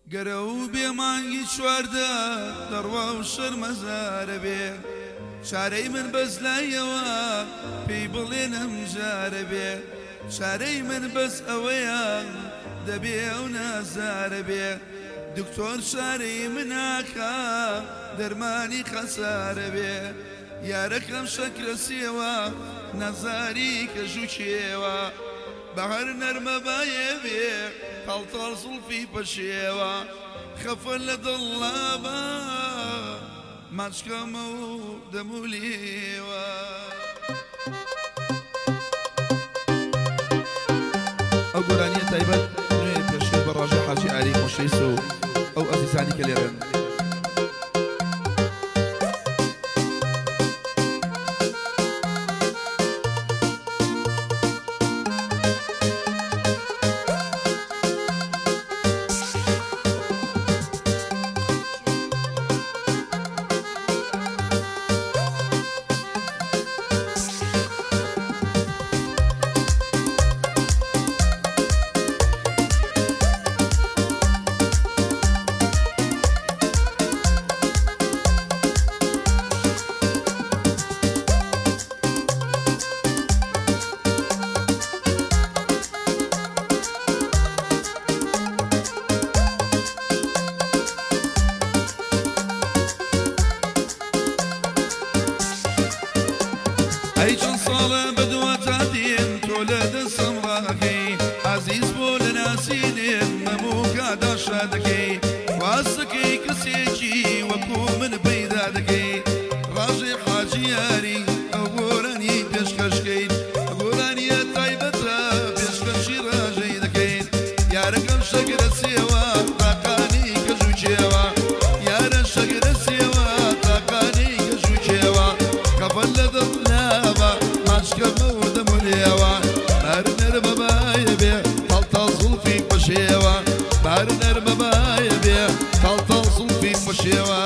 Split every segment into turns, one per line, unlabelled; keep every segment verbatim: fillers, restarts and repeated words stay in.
گەرە بێ مانگی چواردە دەڕوا و شەرمەزارە بێ شارەی من بەس لایەوە پێی بڵێنم جارە بێ شارەی من بەس ئەوەیە دەبێ ئەو نازارە بێ دکتۆر شارەی مناکە دەرمانی خەسارە بێ یارەکەم شەکرە سێوە نەزاری کە ژووکێوە بەهەر نەرمە باە بێ قەڵتەڵ زوڵفی پەشێوە خەفەر لە دڵابە ماچکەمە و دەمولێوە ئەو گۆرانیە تایبەت نوێ پێشکەش بە ڕاژە حاجی ئالی خۆشەویست و ئەو ئەزیزانی کە لێرەن ئەی چەند ساڵە بەدووەتا دێن تۆ لە دەستم ڕاکەی عەزیز بۆ لە ناسینێن مەموو کاداشا دەکەی واز دەکەی کەسێکی وەکو من پەیدا دەکەی ڕاژێ حاجی یاری ئەو گۆرانی پێشکەشکەین گۆرانیە تایبەتە پێشکەشی ڕاژەی دەکەین یارەکەم شەگرە سێوە تاقانی کە ژووکێوە یارە شەگرە سێوە تاقانی کە ژووکێوە کەفەر لە دڵ ماچکەمە و دەمولێوە بار نەرمە باە بێ تەڵتەڵ زوڵفی پەشێوە بار نەرمە باە بێ تەڵتەڵ زوڵفی پەشێوە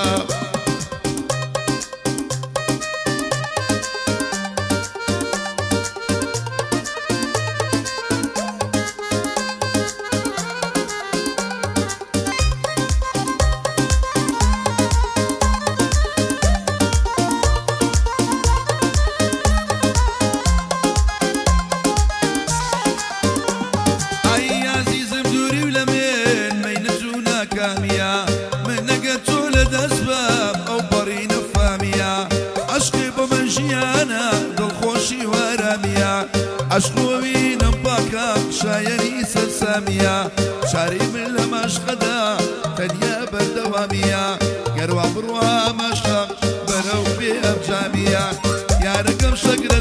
من نەگە تۆ لە دەست بەم ئەو بەڕینە فامیە عەشقی بۆ من ژیانە دڵخۆشی وەرامیە عەشقۆوینم پاکە شایەنی سەرسامیە شاری من لە مەشقەدا تەنیا بەردەوامیە گەروا بڕوا مەشق بەرەو پێ ئەمجامیە یارەکەم شەگر